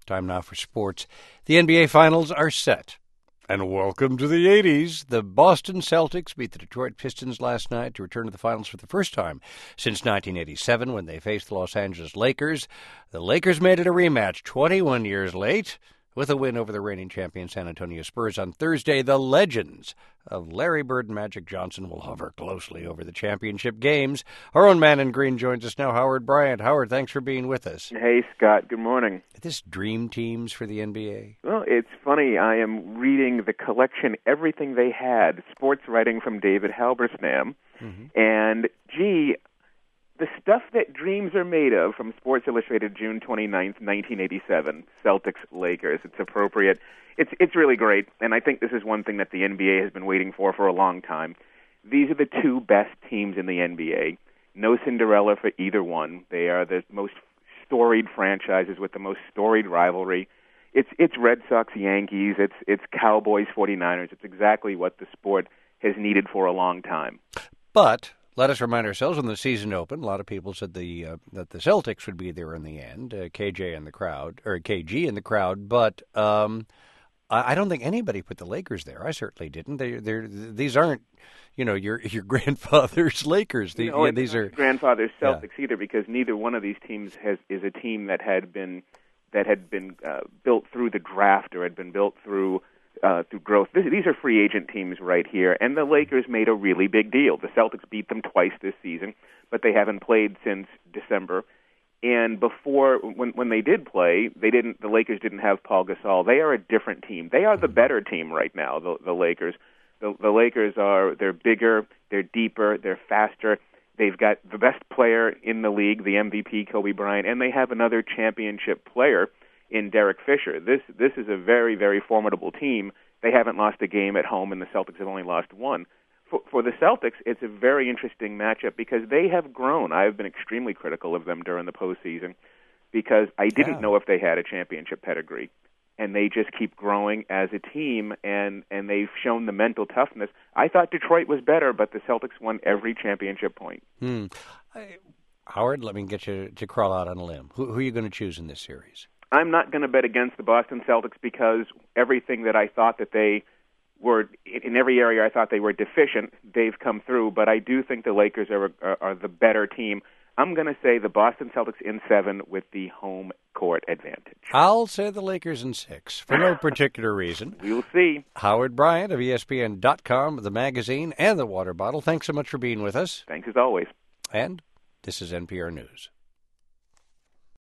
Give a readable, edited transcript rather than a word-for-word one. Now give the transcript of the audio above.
Time now for sports. The NBA Finals are set. And welcome to the 80s. The Boston Celtics beat the Detroit Pistons last night to return to the finals for the first time since 1987 when they faced the Los Angeles Lakers. The Lakers made it a rematch 21 years late with a win over the reigning champion San Antonio Spurs on Thursday. The legends of Larry Bird and Magic Johnson will hover closely over the championship games. Our own man in green joins us now, Howard Bryant. Howard, thanks for being with us. Hey, Scott. Good morning. This dream teams for the NBA? Well, it's funny. I am reading the collection, Everything They Had, sports writing from David Halberstam. And, gee, the stuff that dreams are made of from Sports Illustrated, June 29th, 1987, Celtics-Lakers. It's appropriate. It's really great, and I think this is one thing that the NBA has been waiting for a long time. These are the two best teams in the NBA. No Cinderella for either one. They are the most storied franchises with the most storied rivalry. It's Red Sox, Yankees. It's Cowboys, 49ers. It's exactly what the sport has needed for a long time. But let us remind ourselves, when the season opened, a lot of people said that the Celtics would be there in the end, KG in the crowd. But I don't think anybody put the Lakers there. I certainly didn't. These aren't, your grandfather's Lakers. These are grandfather's Celtics either, because neither one of these teams is a team that had been built through the draft or had been built through growth. These are free agent teams right here, and the Lakers made a really big deal. The Celtics beat them twice this season, but they haven't played since December. And before, when they did play, the Lakers didn't have Paul Gasol. They are a different team. They are the better team right now, the Lakers. The Lakers they're bigger, they're deeper, they're faster. They've got the best player in the league, the MVP, Kobe Bryant, and they have another championship player in Derek Fisher. This is a very, very formidable team. They haven't lost a game at home, and the Celtics have only lost one. For the Celtics, it's a very interesting matchup because they have grown. I've been extremely critical of them during the postseason because I didn't know if they had a championship pedigree. And they just keep growing as a team, and they've shown the mental toughness. I thought Detroit was better, but the Celtics won every championship point. Howard, let me get you to crawl out on a limb. Who are you going to choose in this series? I'm not going to bet against the Boston Celtics because everything that I thought that they were, in every area I thought they were deficient, they've come through. But I do think the Lakers are the better team. I'm going to say the Boston Celtics in 7 with the home court advantage. I'll say the Lakers in 6 for no particular reason. We'll see. Howard Bryant of ESPN.com, the magazine, and the water bottle. Thanks so much for being with us. Thanks as always. And this is NPR News.